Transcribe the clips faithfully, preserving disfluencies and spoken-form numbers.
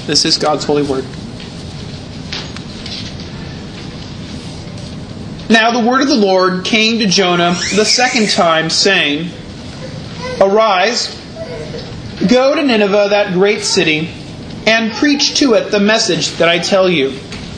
This is God's holy word. Now the word of the Lord came to Jonah the second time, saying, Arise, go to Nineveh, that great city, and preach to it the message that I tell you.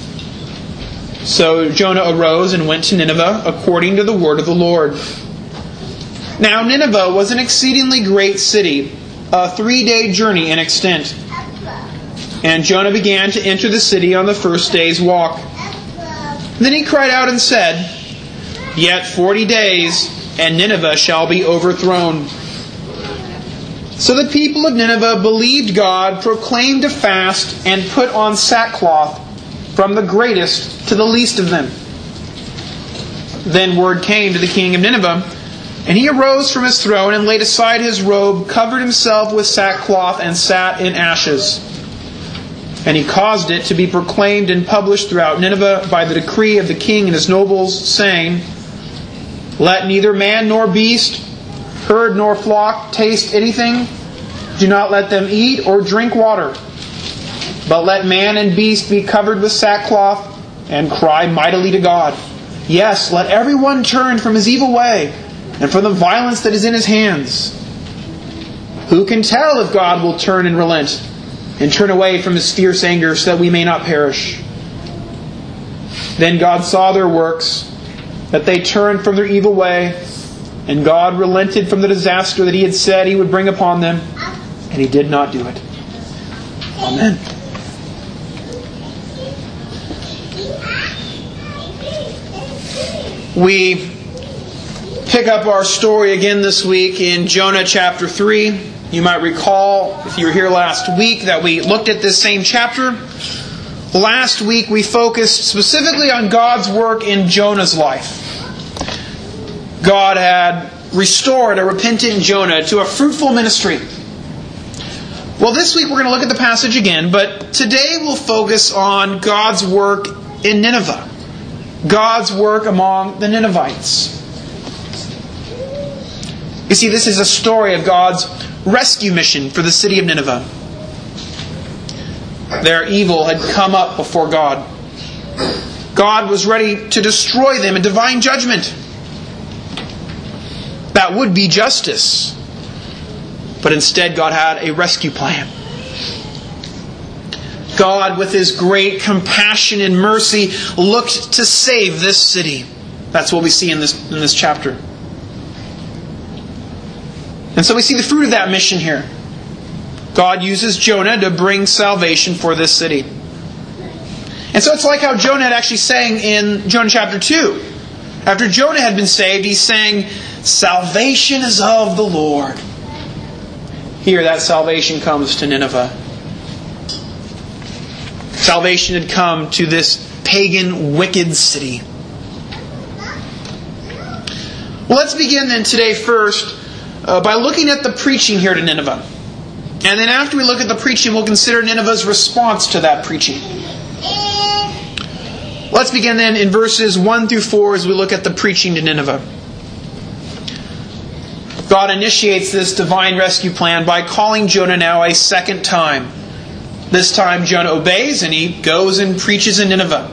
So Jonah arose and went to Nineveh according to the word of the Lord. Now Nineveh was an exceedingly great city, a three-day journey in extent. And Jonah began to enter the city on the first day's walk. Then he cried out and said, Yet forty days, and Nineveh shall be overthrown. So the people of Nineveh believed God, proclaimed a fast, and put on sackcloth, from the greatest to the least of them. Then word came to the king of Nineveh, and he arose from his throne and laid aside his robe, covered himself with sackcloth, and sat in ashes. And he caused it to be proclaimed and published throughout Nineveh by the decree of the king and his nobles, saying, Let neither man nor beast, herd nor flock taste anything. Do not let them eat or drink water. But let man and beast be covered with sackcloth and cry mightily to God. Yes, let everyone turn from his evil way and from the violence that is in his hands. Who can tell if God will turn and relent and turn away from his fierce anger so that we may not perish? Then God saw their works, that they turned from their evil way, and God relented from the disaster that He had said He would bring upon them, and He did not do it. Amen. We pick up our story again this week in Jonah chapter three. You might recall, if you were here last week, that we looked at this same chapter. Last week we focused specifically on God's work in Jonah's life. God had restored a repentant Jonah to a fruitful ministry. Well, this week we're going to look at the passage again, but today we'll focus on God's work in Nineveh. God's work among the Ninevites. You see, this is a story of God's rescue mission for the city of Nineveh. Their evil had come up before God. God was ready to destroy them in divine judgment. That would be justice. But instead God had a rescue plan. God, with His great compassion and mercy, looked to save this city. That's what we see in this, in this chapter. And so we see the fruit of that mission here. God uses Jonah to bring salvation for this city. And so it's like how Jonah had actually sang in Jonah chapter two. After Jonah had been saved, he sang, Salvation is of the Lord. Here that salvation comes to Nineveh. Salvation had come to this pagan, wicked city. Well, let's begin then today first uh, by looking at the preaching here to Nineveh. And then after we look at the preaching, we'll consider Nineveh's response to that preaching. Let's begin then in verses one through four as we look at the preaching to Nineveh. God initiates this divine rescue plan by calling Jonah now a second time. This time Jonah obeys and he goes and preaches in Nineveh.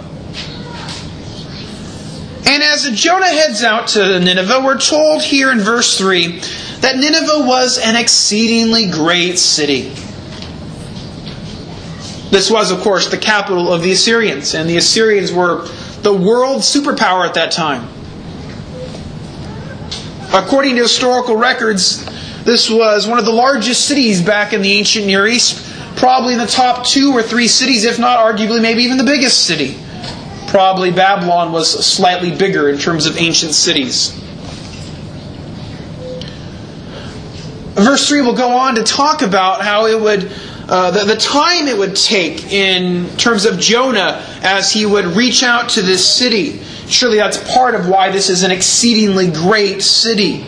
And as Jonah heads out to Nineveh, we're told here in verse three that Nineveh was an exceedingly great city. This was, of course, the capital of the Assyrians, and the Assyrians were the world superpower at that time. According to historical records, this was one of the largest cities back in the ancient Near East, probably in the top two or three cities, if not arguably maybe even the biggest city. Probably Babylon was slightly bigger in terms of ancient cities. Verse three will go on to talk about how it would, uh, the, the time it would take in terms of Jonah as he would reach out to this city. Surely that's part of why this is an exceedingly great city.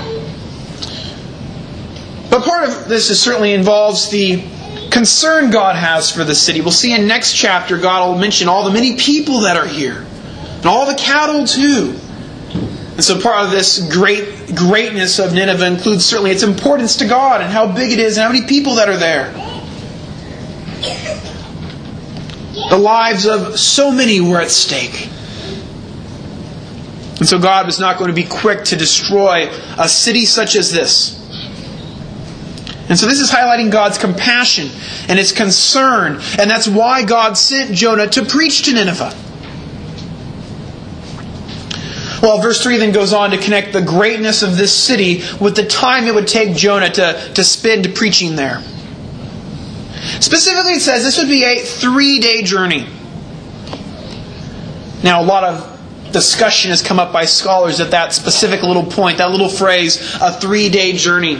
But part of this is certainly involves the concern God has for the city. We'll see in next chapter God will mention all the many people that are here. And all the cattle too. And so part of this great greatness of Nineveh includes certainly its importance to God and how big it is and how many people that are there. The lives of so many were at stake. And so God was not going to be quick to destroy a city such as this. And so this is highlighting God's compassion and His concern. And that's why God sent Jonah to preach to Nineveh. Well, verse three then goes on to connect the greatness of this city with the time it would take Jonah to, to spend preaching there. Specifically, it says this would be a three-day journey. Now, a lot of discussion has come up by scholars at that specific little point, that little phrase, a three-day journey.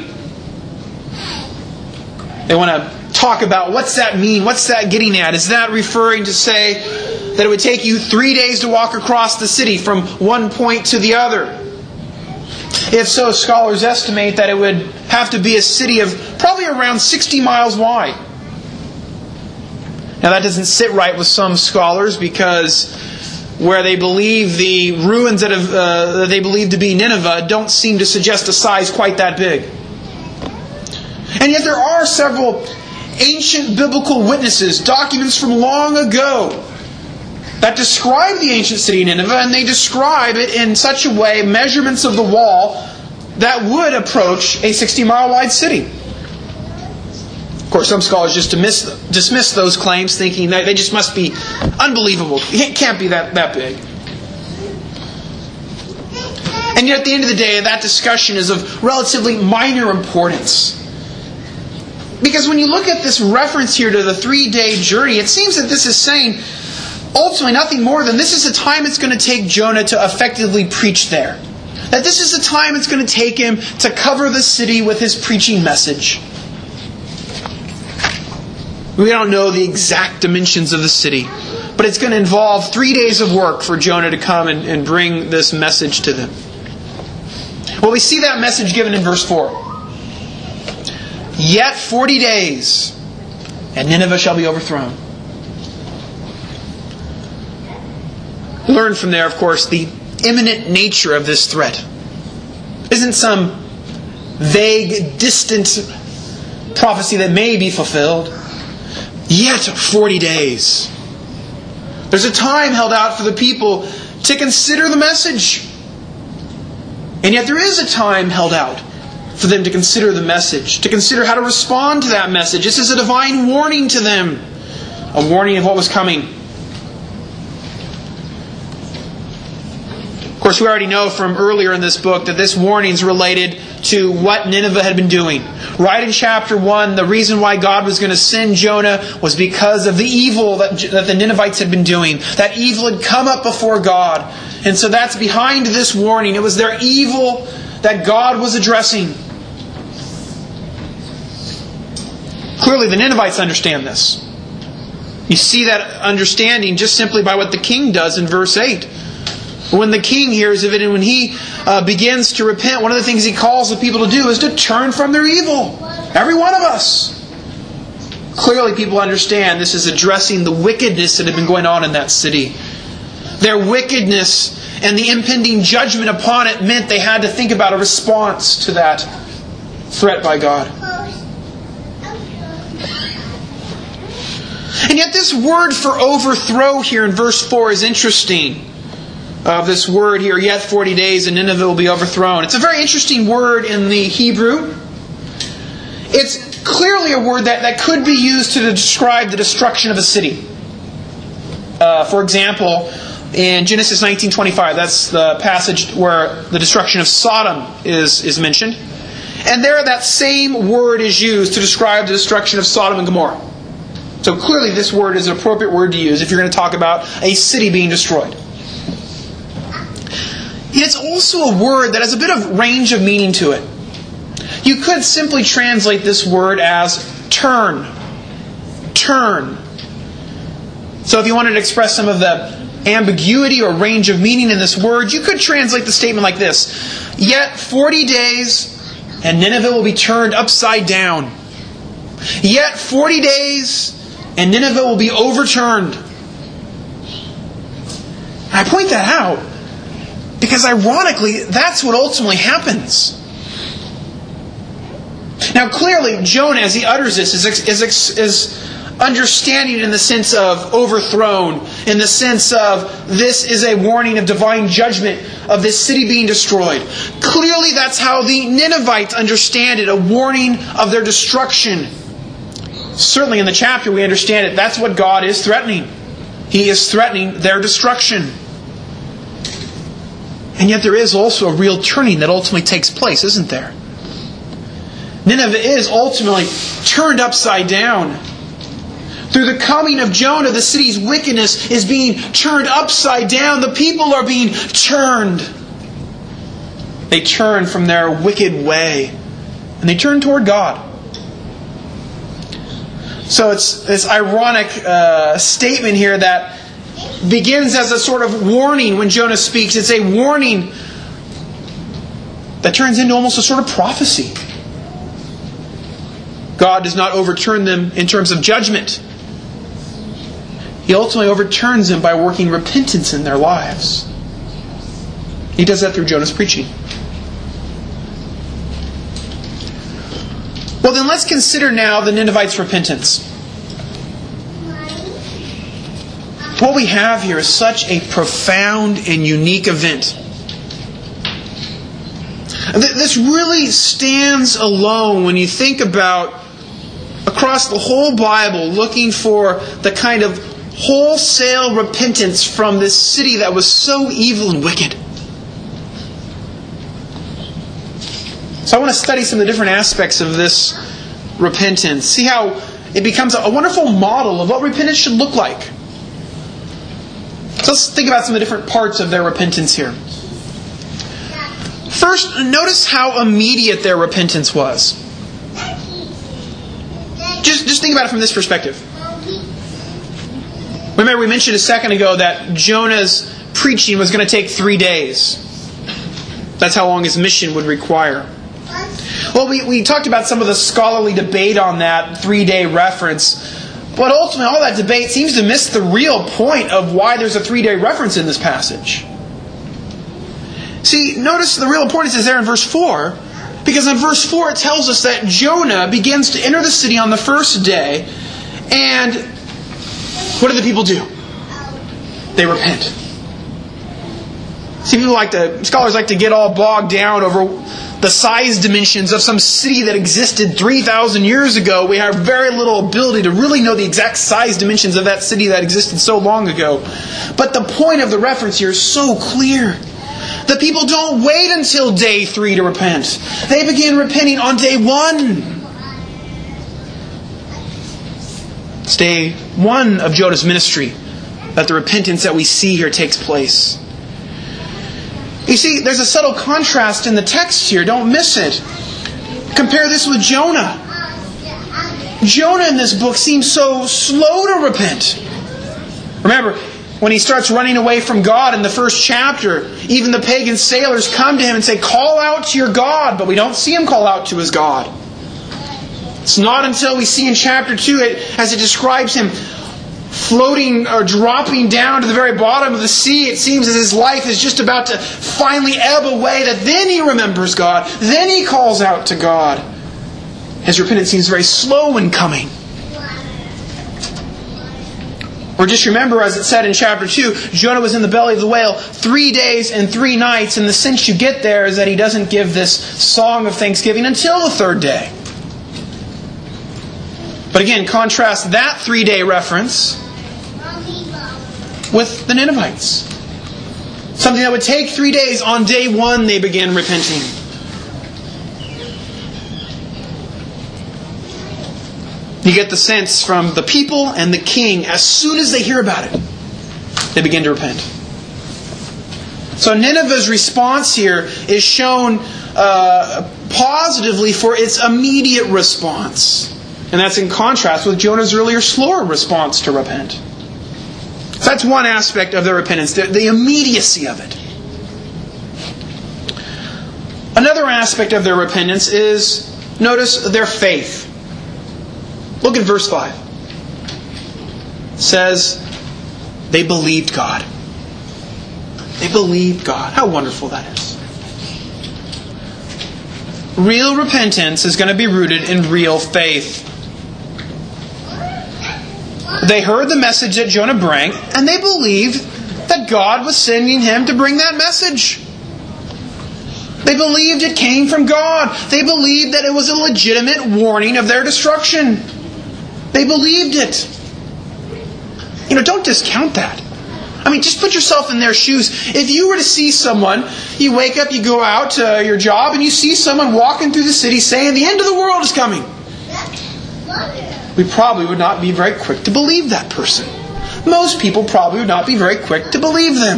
They want to talk about what's that mean? What's that getting at? Is that referring to say that it would take you three days to walk across the city from one point to the other? If so, scholars estimate that it would have to be a city of probably around sixty miles wide. Now that doesn't sit right with some scholars because where they believe the ruins that, have, uh, that they believe to be Nineveh don't seem to suggest a size quite that big. And yet there are several ancient biblical witnesses, documents from long ago, that describe the ancient city of Nineveh, and they describe it in such a way, measurements of the wall, that would approach a sixty-mile wide city. Of course, some scholars just dismiss, dismiss those claims, thinking that they just must be unbelievable. It can't be that, that big. And yet at the end of the day, that discussion is of relatively minor importance. Because when you look at this reference here to the three-day journey, it seems that this is saying ultimately nothing more than this is the time it's going to take Jonah to effectively preach there. That this is the time it's going to take him to cover the city with his preaching message. We don't know the exact dimensions of the city, but it's going to involve three days of work for Jonah to come and, and bring this message to them. Well, we see that message given in verse four. Yet forty days, and Nineveh shall be overthrown. We learn from there, of course, the imminent nature of this threat. Isn't some vague, distant prophecy that may be fulfilled. Yet forty days. There's a time held out for the people to consider the message. And yet there is a time held out for them to consider the message, to consider how to respond to that message. This is a divine warning to them. A warning of what was coming. Of course, we already know from earlier in this book that this warning is related to what Nineveh had been doing. Right in chapter one, the reason why God was going to send Jonah was because of the evil that, that the Ninevites had been doing. That evil had come up before God. And so that's behind this warning. It was their evil that God was addressing. Clearly, the Ninevites understand this. You see that understanding just simply by what the king does in verse eight. When the king hears of it and when he uh, begins to repent, one of the things he calls the people to do is to turn from their evil. Every one of us. Clearly people understand this is addressing the wickedness that had been going on in that city. Their wickedness and the impending judgment upon it meant they had to think about a response to that threat by God. And yet this word for overthrow here in verse four is interesting. Of this word here, yet forty days and Nineveh will be overthrown. It's a very interesting word in the Hebrew. It's clearly a word that, that could be used to describe the destruction of a city. Uh, for example, in Genesis nineteen twenty-five, that's the passage where the destruction of Sodom is, is mentioned. And there that same word is used to describe the destruction of Sodom and Gomorrah. So clearly this word is an appropriate word to use if you're going to talk about a city being destroyed. It's also a word that has a bit of range of meaning to it. You could simply translate this word as turn. Turn. So if you wanted to express some of the ambiguity or range of meaning in this word, you could translate the statement like this. Yet forty days and Nineveh will be turned upside down. Yet forty days and Nineveh will be overturned. And I point that out because ironically, that's what ultimately happens. Now clearly, Jonah, as he utters this, is, is, is understanding it in the sense of overthrown, in the sense of this is a warning of divine judgment of this city being destroyed. Clearly that's how the Ninevites understand it, a warning of their destruction. Certainly in the chapter we understand it. That's what God is threatening. He is threatening their destruction. And yet there is also a real turning that ultimately takes place, isn't there? Nineveh is ultimately turned upside down. Through the coming of Jonah, the city's wickedness is being turned upside down. The people are being turned. They turn from their wicked way. And they turn toward God. So it's this ironic uh, statement here that begins as a sort of warning when Jonah speaks. It's a warning that turns into almost a sort of prophecy. God does not overturn them in terms of judgment. He ultimately overturns them by working repentance in their lives. He does that through Jonah's preaching. Well, then let's consider now the Ninevites' repentance. What we have here is such a profound and unique event. This really stands alone when you think about across the whole Bible looking for the kind of wholesale repentance from this city that was so evil and wicked. So I want to study some of the different aspects of this repentance. See how it becomes a wonderful model of what repentance should look like. So let's think about some of the different parts of their repentance here. First, notice how immediate their repentance was. Just, just think about it from this perspective. Remember, we mentioned a second ago that Jonah's preaching was going to take three days. That's how long his mission would require. Well, we, we talked about some of the scholarly debate on that three-day reference. But ultimately, all that debate seems to miss the real point of why there's a three-day reference in this passage. See, notice the real importance is there in verse four. Because in verse four it tells us that Jonah begins to enter the city on the first day. And what do the people do? They repent. See, people like to, scholars like to get all bogged down over the size dimensions of some city that existed three thousand years ago. We have very little ability to really know the exact size dimensions of that city that existed so long ago. But the point of the reference here is so clear. The people don't wait until day three to repent. They begin repenting on day one. It's day one of Jonah's ministry that the repentance that we see here takes place. You see, there's a subtle contrast in the text here. Don't miss it. Compare this with Jonah. Jonah in this book seems so slow to repent. Remember, when he starts running away from God in the first chapter, even the pagan sailors come to him and say, "Call out to your God." But we don't see him call out to his God. It's not until we see in chapter two, as it describes him floating or dropping down to the very bottom of the sea, it seems as his life is just about to finally ebb away, that then he remembers God. Then he calls out to God. His repentance seems very slow in coming. Or just remember, as it said in chapter two, Jonah was in the belly of the whale three days and three nights. And the sense you get there is that he doesn't give this song of thanksgiving until the third day. But again, contrast that three-day reference with the Ninevites. Something that would take three days. On day one, they began repenting. You get the sense from the people and the king, as soon as they hear about it, they begin to repent. So Nineveh's response here is shown uh, positively for its immediate response. And that's in contrast with Jonah's earlier slower response to repent. So that's one aspect of their repentance, the, the immediacy of it. Another aspect of their repentance is, notice, their faith. Look at verse five. It says, they believed God. They believed God. How wonderful that is. Real repentance is going to be rooted in real faith. They heard the message that Jonah brought, and they believed that God was sending him to bring that message. They believed it came from God. They believed that it was a legitimate warning of their destruction. They believed it. You know, don't discount that. I mean, just put yourself in their shoes. If you were to see someone, you wake up, you go out to your job, and you see someone walking through the city saying, the end of the world is coming. We probably would not be very quick to believe that person. Most people probably would not be very quick to believe them.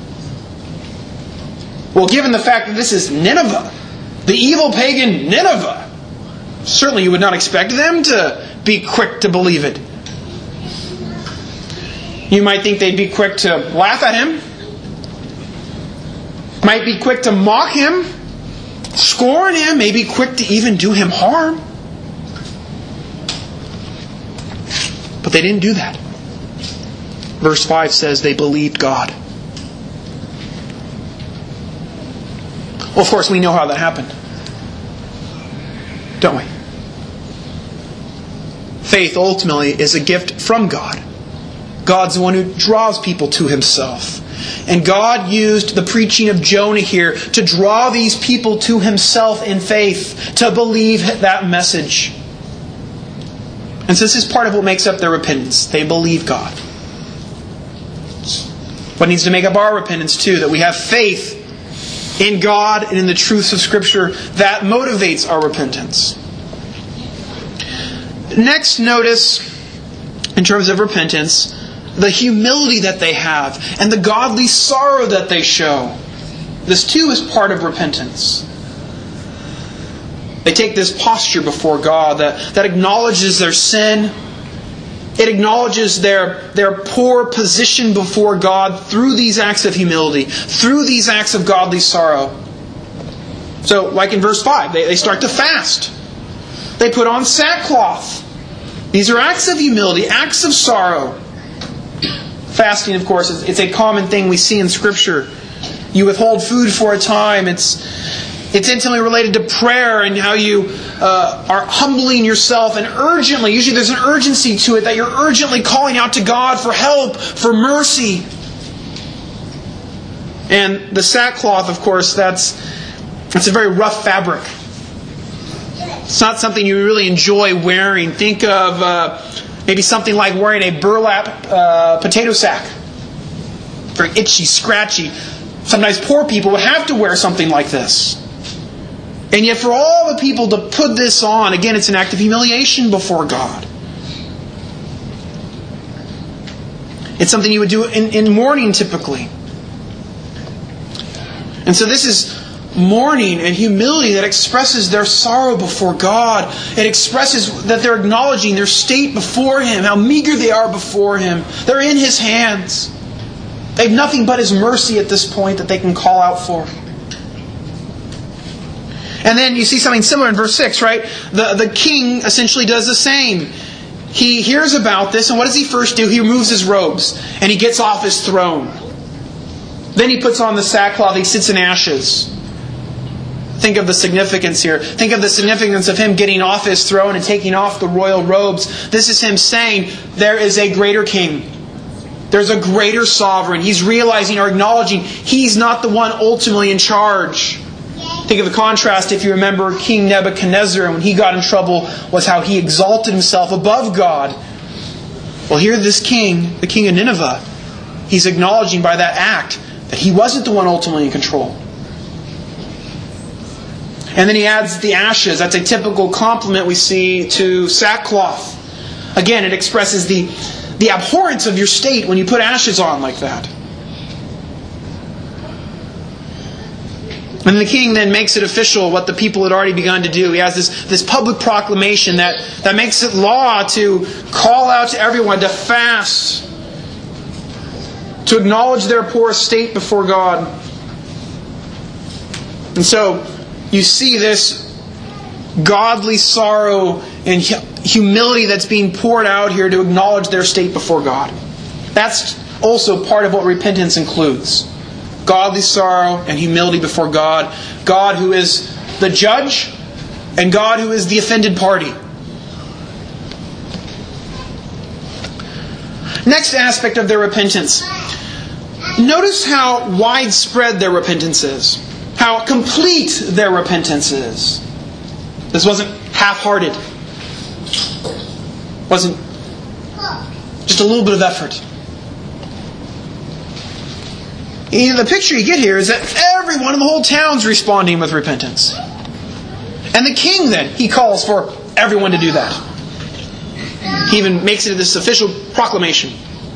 Well, given the fact that this is Nineveh, the evil pagan Nineveh, certainly you would not expect them to be quick to believe it. You might think they'd be quick to laugh at him, might be quick to mock him, scorn him, maybe quick to even do him harm. But they didn't do that. Verse five says they believed God. Well, of course, we know how that happened. Don't we? Faith ultimately is a gift from God. God's the one who draws people to Himself. And God used the preaching of Jonah here to draw these people to Himself in faith, to believe that message. And so this is part of what makes up their repentance. They believe God. What needs to make up our repentance too? That we have faith in God and in the truths of Scripture. That motivates our repentance. Next, notice, in terms of repentance, the humility that they have and the godly sorrow that they show. This too is part of repentance. They take this posture before God that, that acknowledges their sin. It acknowledges their, their poor position before God through these acts of humility, through these acts of godly sorrow. So, like in verse five, they, they start to fast. They put on sackcloth. These are acts of humility, acts of sorrow. Fasting, of course, is it's a common thing we see in Scripture. You withhold food for a time. It's it's intimately related to prayer and how you uh, are humbling yourself and urgently, usually there's an urgency to it, that you're urgently calling out to God for help, for mercy. And the sackcloth, of course, that's that's a very rough fabric. It's not something you really enjoy wearing. Think of uh, maybe something like wearing a burlap uh, potato sack. Very itchy, scratchy. Sometimes poor people would have to wear something like this. And yet for all the people to put this on, again, it's an act of humiliation before God. It's something you would do in, in mourning typically. And so this is mourning and humility that expresses their sorrow before God. It expresses that they're acknowledging their state before Him, how meager they are before Him. They're in His hands. They have nothing but His mercy at this point that they can call out for. And then you see something similar in verse six, right? The, the king essentially does the same. He hears about this, and what does he first do? He removes his robes, and he gets off his throne. Then he puts on the sackcloth, he sits in ashes. Think of the significance here. Think of the significance of him getting off his throne and taking off the royal robes. This is him saying, there is a greater king. There's a greater sovereign. He's realizing or acknowledging he's not the one ultimately in charge. Think of the contrast, if you remember King Nebuchadnezzar, when he got in trouble, was how he exalted himself above God. Well, here this king, the king of Nineveh, he's acknowledging by that act that he wasn't the one ultimately in control. And then he adds the ashes. That's a typical compliment we see to sackcloth. Again, it expresses the, the abhorrence of your state when you put ashes on like that. And the king then makes it official what the people had already begun to do. He has this, this public proclamation that, that makes it law to call out to everyone to fast, to acknowledge their poor state before God. And so you see this godly sorrow and humility that's being poured out here to acknowledge their state before God. That's also part of what repentance includes. Godly sorrow and humility before God. God who is the judge and God who is the offended party. Next aspect of their repentance. Notice how widespread their repentance is. How complete their repentance is. This wasn't half-hearted. It wasn't just a little bit of effort. And the picture you get here is that everyone in the whole town's responding with repentance. And the king then, he calls for everyone to do that. He even makes it this official proclamation.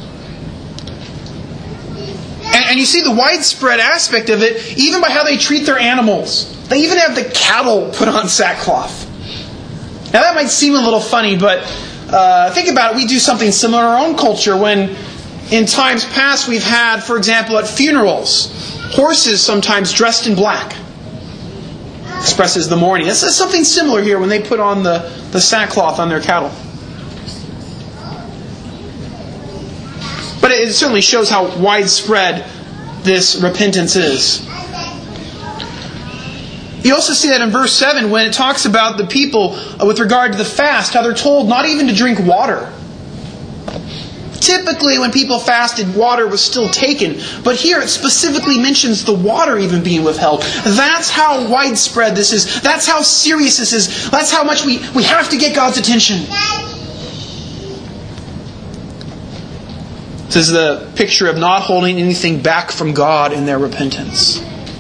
And, and you see the widespread aspect of it, even by how they treat their animals. They even have the cattle put on sackcloth. Now that might seem a little funny, but uh, think about it. We do something similar in our own culture when in times past we've had, for example, at funerals, horses sometimes dressed in black. Expresses the mourning. This is something similar here when they put on the, the sackcloth on their cattle. But it certainly shows how widespread this repentance is. You also see that in verse seven when it talks about the people with regard to the fast, how they're told not even to drink water. Typically when people fasted, water was still taken. But here it specifically mentions the water even being withheld. That's how widespread this is. That's how serious this is. That's how much we, we have to get God's attention. This is the picture of not holding anything back from God in their repentance.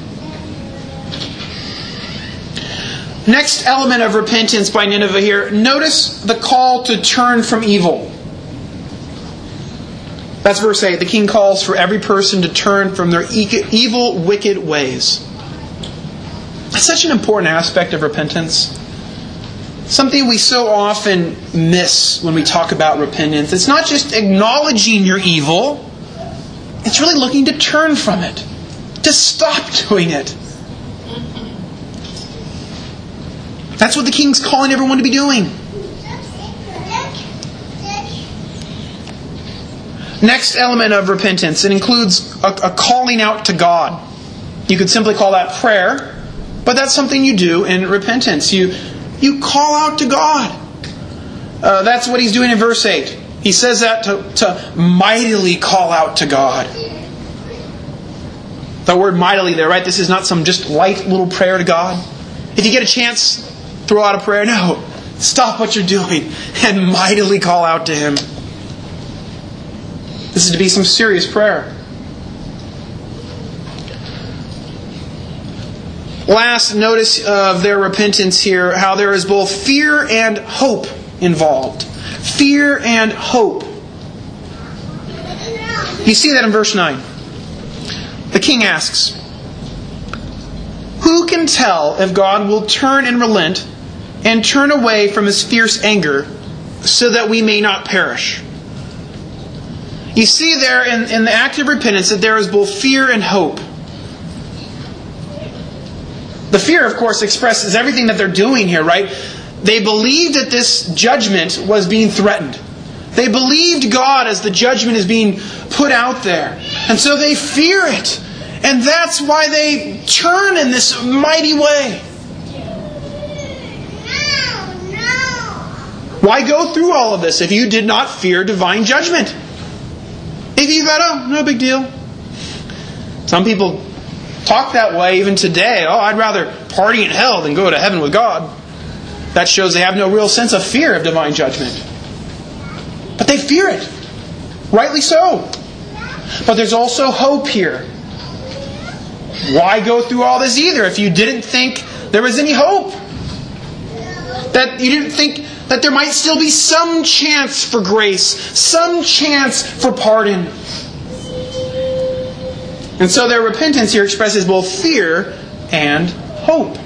Next element of repentance by Nineveh here. Notice the call to turn from evil. That's verse eight. The king calls for every person to turn from their evil, wicked ways. That's such an important aspect of repentance. Something we so often miss when we talk about repentance. It's not just acknowledging your evil. It's really looking to turn from it. To stop doing it. That's what the king's calling everyone to be doing. Next element of repentance, it includes a, a calling out to God. You could simply call that prayer, but that's something you do in repentance. You, you call out to God. Uh, that's what he's doing in verse eight. He says that to, to mightily call out to God. The word mightily there, right? This is not some just light little prayer to God. If you get a chance, throw out a prayer. No. Stop what you're doing and mightily call out to Him. This is to be some serious prayer. Last, notice of their repentance here, how there is both fear and hope involved. Fear and hope. You see that in verse nine. The king asks, "Who can tell if God will turn and relent and turn away from His fierce anger so that we may not perish?" You see there in, in the act of repentance that there is both fear and hope. The fear, of course, expresses everything that they're doing here, right? They believed that this judgment was being threatened. They believed God as the judgment is being put out there. And so they fear it. And that's why they turn in this mighty way. Why go through all of this if you did not fear divine judgment? If you thought, oh, no big deal. Some people talk that way even today. Oh, I'd rather party in hell than go to heaven with God. That shows they have no real sense of fear of divine judgment. But they fear it. Rightly so. But there's also hope here. Why go through all this either if you didn't think there was any hope? That you didn't think that there might still be some chance for grace, some chance for pardon. And so their repentance here expresses both fear and hope.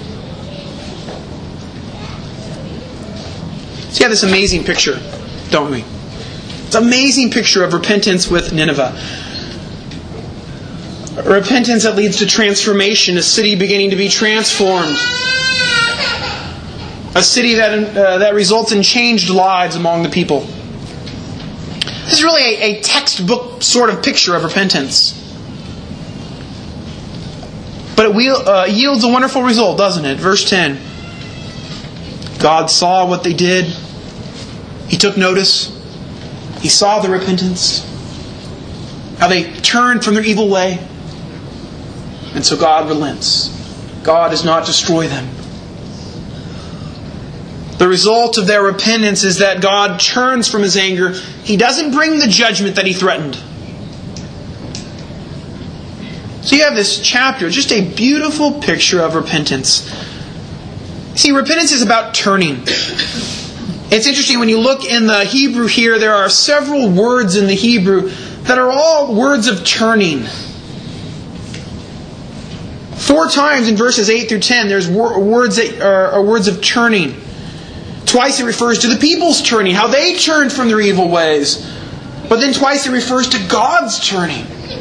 So you have this amazing picture, don't we? It's an amazing picture of repentance with Nineveh. Repentance that leads to transformation, a city beginning to be transformed. A city that uh, that results in changed lives among the people. This is really a, a textbook sort of picture of repentance. But it wheel, uh, yields a wonderful result, doesn't it? Verse ten. God saw what they did. He took notice. He saw the repentance, how they turned from their evil way. And so God relents. God does not destroy them. The result of their repentance is that God turns from His anger. He doesn't bring the judgment that He threatened. So you have this chapter, just a beautiful picture of repentance. See, repentance is about turning. It's interesting when you look in the Hebrew here, there are several words in the Hebrew that are all words of turning. Four times in verses eight through ten, there's words that are, are words of turning. Twice it refers to the people's turning, how they turned from their evil ways. But then twice it refers to God's turning.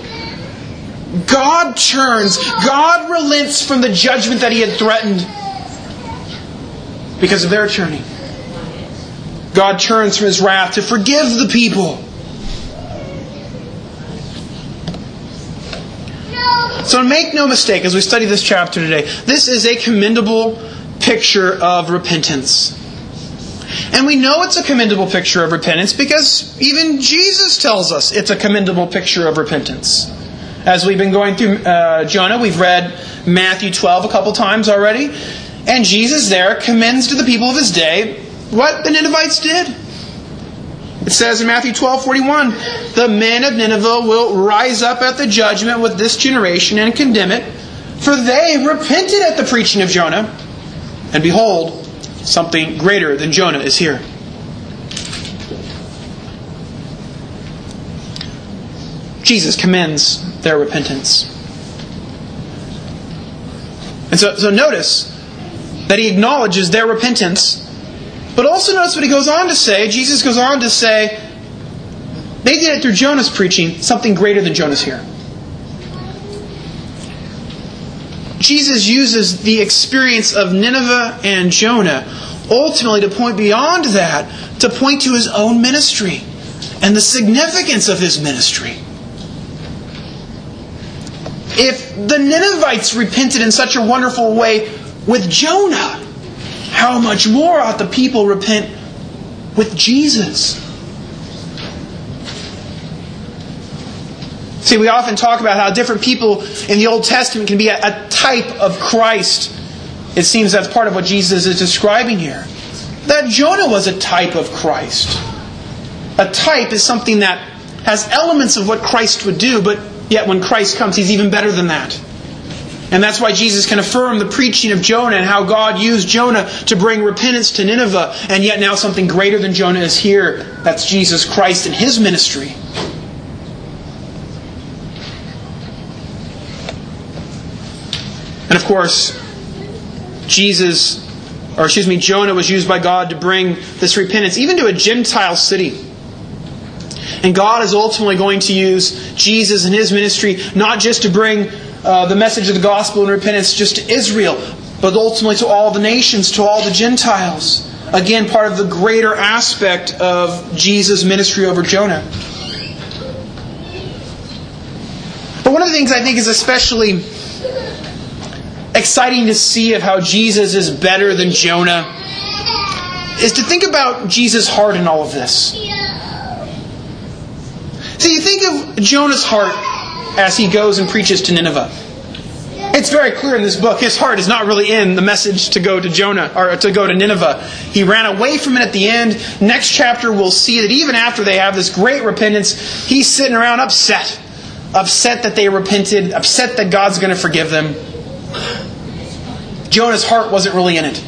God turns. God relents from the judgment that He had threatened because of their turning. God turns from His wrath to forgive the people. So make no mistake, as we study this chapter today, this is a commendable picture of repentance. And we know it's a commendable picture of repentance because even Jesus tells us it's a commendable picture of repentance. As we've been going through uh, Jonah, we've read Matthew twelve a couple times already. And Jesus there commends to the people of His day what the Ninevites did. It says in Matthew twelve forty-one, the men of Nineveh will rise up at the judgment with this generation and condemn it, for they repented at the preaching of Jonah. And behold, something greater than Jonah is here. Jesus commends their repentance. And so, so notice that He acknowledges their repentance. But also notice what He goes on to say. Jesus goes on to say, they did it through Jonah's preaching. Something greater than Jonah's here. Jesus uses the experience of Nineveh and Jonah ultimately to point beyond that, to point to His own ministry and the significance of His ministry. If the Ninevites repented in such a wonderful way with Jonah, how much more ought the people repent with Jesus? See, we often talk about how different people in the Old Testament can be a, a type of Christ. It seems that's part of what Jesus is describing here. That Jonah was a type of Christ. A type is something that has elements of what Christ would do, but yet when Christ comes, He's even better than that. And that's why Jesus can affirm the preaching of Jonah and how God used Jonah to bring repentance to Nineveh. And yet now something greater than Jonah is here. That's Jesus Christ and His ministry. And of course, Jesus, or excuse me, Jonah was used by God to bring this repentance even to a Gentile city. And God is ultimately going to use Jesus and His ministry not just to bring uh, the message of the gospel and repentance just to Israel, but ultimately to all the nations, to all the Gentiles. Again, part of the greater aspect of Jesus' ministry over Jonah. But one of the things I think is especially exciting to see of how Jesus is better than Jonah is to think about Jesus' heart in all of this. See, you think of Jonah's heart as he goes and preaches to Nineveh. It's very clear in this book, his heart is not really in the message to go to Jonah or to go to Nineveh. He ran away from it at the end. Next chapter we'll see that even after they have this great repentance, he's sitting around upset. Upset that they repented, upset that God's going to forgive them. Jonah's heart wasn't really in it.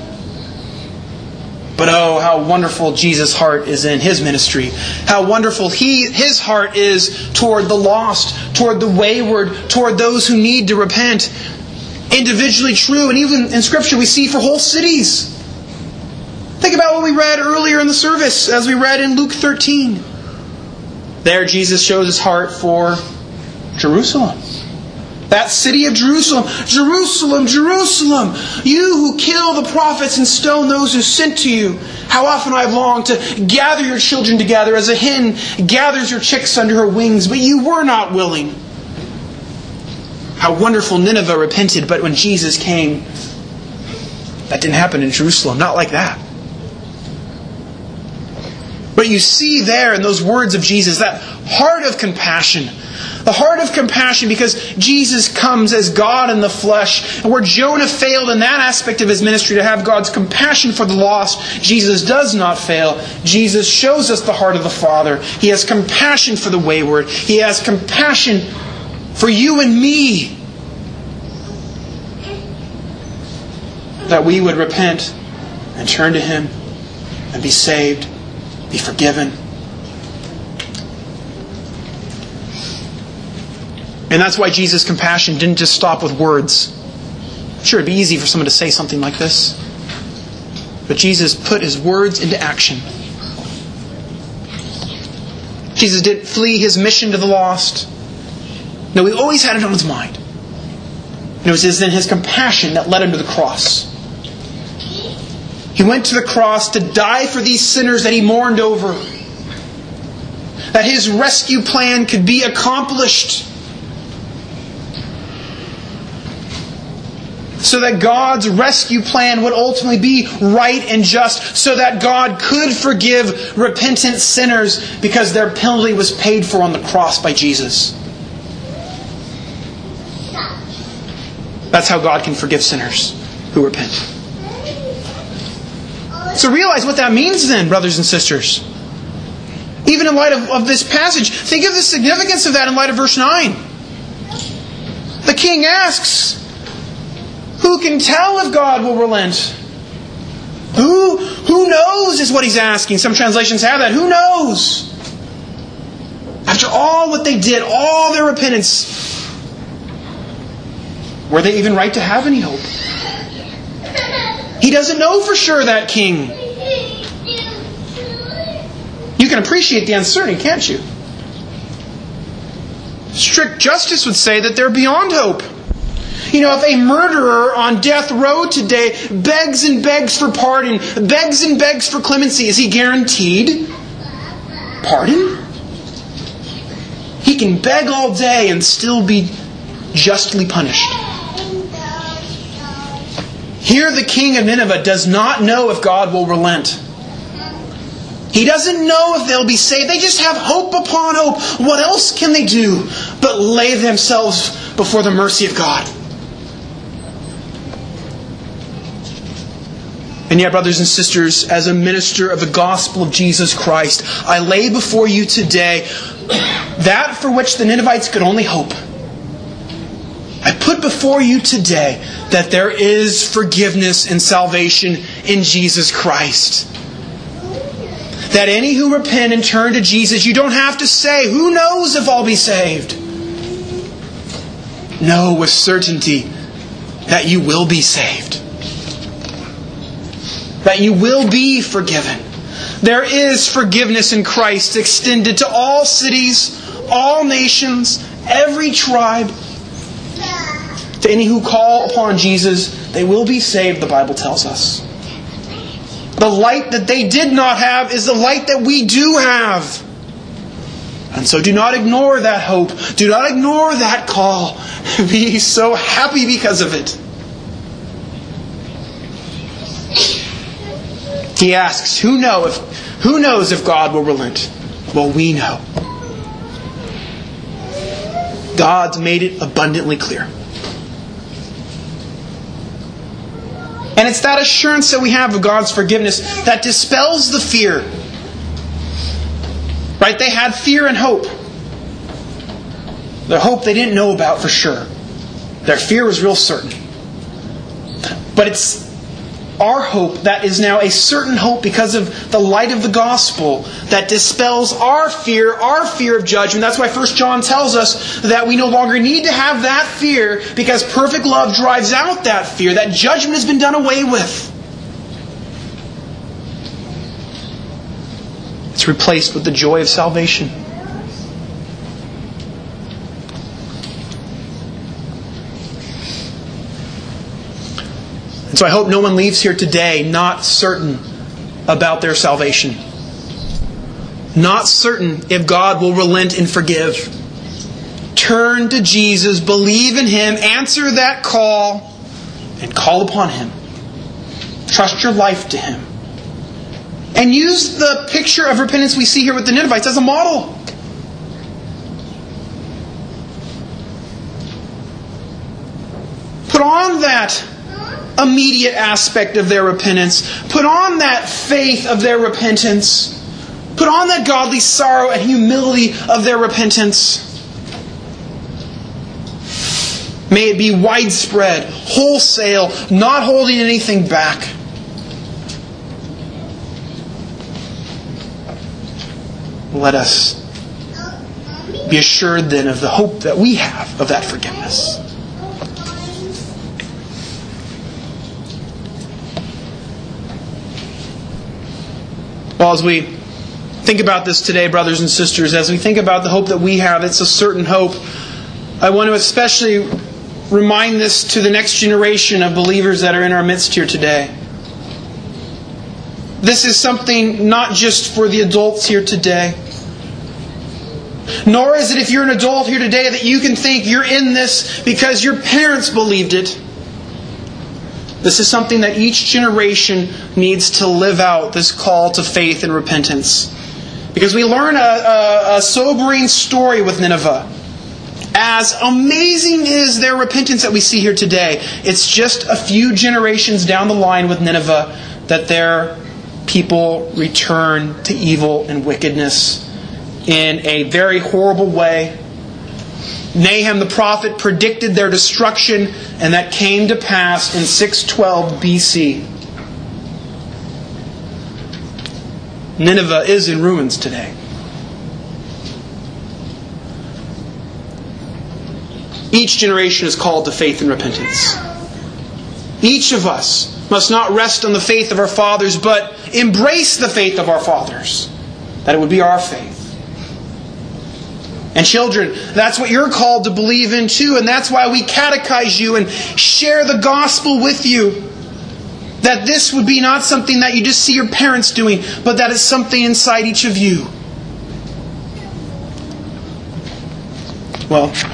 But oh, how wonderful Jesus' heart is in His ministry. How wonderful he, His heart is toward the lost, toward the wayward, toward those who need to repent. Individually true, and even in Scripture we see for whole cities. Think about what we read earlier in the service, as we read in Luke thirteen. There Jesus shows His heart for Jerusalem. That city of Jerusalem. Jerusalem, Jerusalem, you who kill the prophets and stone those who sent to you. How often I have longed to gather your children together as a hen gathers her chicks under her wings, but you were not willing. How wonderful Nineveh repented, but when Jesus came, that didn't happen in Jerusalem. Not like that. But you see there in those words of Jesus, that heart of compassion. The heart of compassion, because Jesus comes as God in the flesh. And where Jonah failed in that aspect of his ministry to have God's compassion for the lost, Jesus does not fail. Jesus shows us the heart of the Father. He has compassion for the wayward. He has compassion for you and me. That we would repent and turn to Him and be saved, be forgiven. And that's why Jesus' compassion didn't just stop with words. Sure, it'd be easy for someone to say something like this. But Jesus put His words into action. Jesus didn't flee His mission to the lost. No, He always had it on His mind. And it was then His compassion that led Him to the cross. He went to the cross to die for these sinners that He mourned over. That His rescue plan could be accomplished. So that God's rescue plan would ultimately be right and just. So that God could forgive repentant sinners because their penalty was paid for on the cross by Jesus. That's how God can forgive sinners who repent. So realize what that means then, brothers and sisters. Even in light of, of this passage, think of the significance of that in light of verse nine. The king asks, who can tell if God will relent? Who, who knows is what he's asking. Some translations have that. Who knows? After all what they did, all their repentance, were they even right to have any hope? He doesn't know for sure, that king. You can appreciate the uncertainty, can't you? Strict justice would say that they're beyond hope. You know, if a murderer on death row today begs and begs for pardon, begs and begs for clemency, is he guaranteed pardon? He can beg all day and still be justly punished. Here the king of Nineveh does not know if God will relent. He doesn't know if they'll be saved. They just have hope upon hope. What else can they do but lay themselves before the mercy of God? And yet, brothers and sisters, as a minister of the gospel of Jesus Christ, I lay before you today that for which the Ninevites could only hope. I put before you today that there is forgiveness and salvation in Jesus Christ. That any who repent and turn to Jesus, you don't have to say, who knows if I'll be saved? Know with certainty that you will be saved. That you will be forgiven. There is forgiveness in Christ extended to all cities, all nations, every tribe. To any who call upon Jesus, they will be saved, the Bible tells us. The light that they did not have is the light that we do have. And so do not ignore that hope. Do not ignore that call. Be so happy because of it. He asks, who know if who knows if God will relent? Well, we know. God's made it abundantly clear. And it's that assurance that we have of God's forgiveness that dispels the fear. Right? They had fear and hope. Their hope they didn't know about for sure. Their fear was real certain. But it's our hope that is now a certain hope because of the light of the gospel that dispels our fear, our fear of judgment. That's why First John tells us that we no longer need to have that fear because perfect love drives out that fear. That judgment has been done away with. It's replaced with the joy of salvation. And so I hope no one leaves here today not certain about their salvation. Not certain if God will relent and forgive. Turn to Jesus, believe in Him, answer that call, and call upon Him. Trust your life to Him. And use the picture of repentance we see here with the Ninevites as a model. Put on that immediate aspect of their repentance. Put on that faith of their repentance. Put on that godly sorrow and humility of their repentance. May it be widespread, wholesale, not holding anything back. Let us be assured then of the hope that we have of that forgiveness. Well, as we think about this today, brothers and sisters, as we think about the hope that we have, it's a certain hope. I want to especially remind this to the next generation of believers that are in our midst here today. This is something not just for the adults here today. Nor is it if you're an adult here today that you can think you're in this because your parents believed it. This is something that each generation needs to live out, this call to faith and repentance. Because we learn a, a, a sobering story with Nineveh. As amazing is their repentance that we see here today, it's just a few generations down the line with Nineveh that their people return to evil and wickedness in a very horrible way. Nahum the prophet predicted their destruction, and that came to pass in six twelve B C. Nineveh is in ruins today. Each generation is called to faith and repentance. Each of us must not rest on the faith of our fathers, but embrace the faith of our fathers, that it would be our faith. And children, that's what you're called to believe in too, and that's why we catechize you and share the gospel with you. That this would be not something that you just see your parents doing, but that is something inside each of you. Well,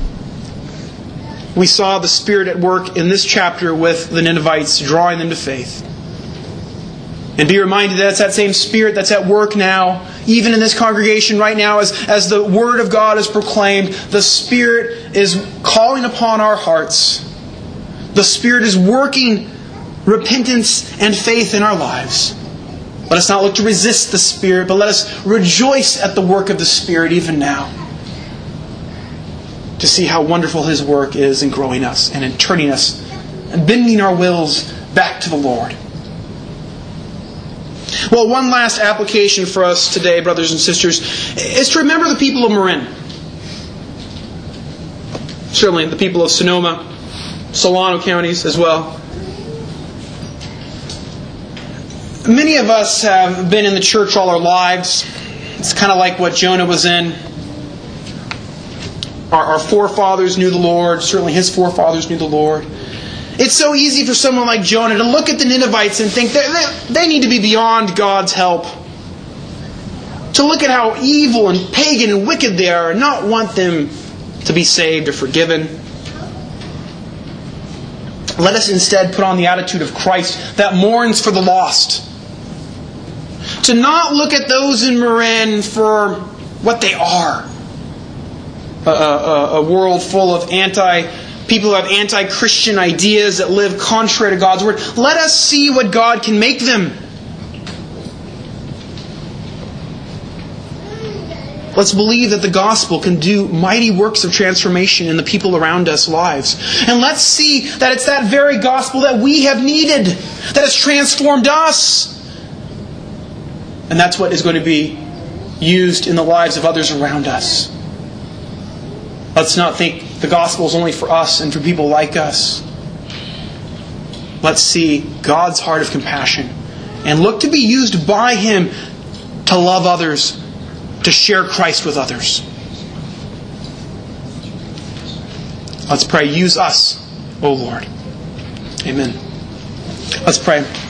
we saw the Spirit at work in this chapter with the Ninevites, drawing them to faith. And be reminded that it's that same Spirit that's at work now, even in this congregation right now, as, as the Word of God is proclaimed. The Spirit is calling upon our hearts. The Spirit is working repentance and faith in our lives. Let us not look to resist the Spirit, but let us rejoice at the work of the Spirit even now, to see how wonderful His work is in growing us and in turning us and bending our wills back to the Lord. Well, one last application for us today, brothers and sisters, is to remember the people of Marin. Certainly the people of Sonoma, Solano counties as well. Many of us have been in the church all our lives. It's kind of like what Jonah was in. Our, our forefathers knew the Lord. Certainly his forefathers knew the Lord. It's so easy for someone like Jonah to look at the Ninevites and think that they, they need to be beyond God's help. To look at how evil and pagan and wicked they are and not want them to be saved or forgiven. Let us instead put on the attitude of Christ that mourns for the lost. To not look at those in Marin for what they are. A, a, a world full of anti people who have anti-Christian ideas that live contrary to God's Word. Let us see what God can make them. Let's believe that the gospel can do mighty works of transformation in the people around us' lives. And let's see that it's that very gospel that we have needed, that has transformed us. And that's what is going to be used in the lives of others around us. Let's not think the gospel is only for us and for people like us. Let's see God's heart of compassion and look to be used by Him to love others, to share Christ with others. Let's pray. Use us, O Lord. Amen. Let's pray.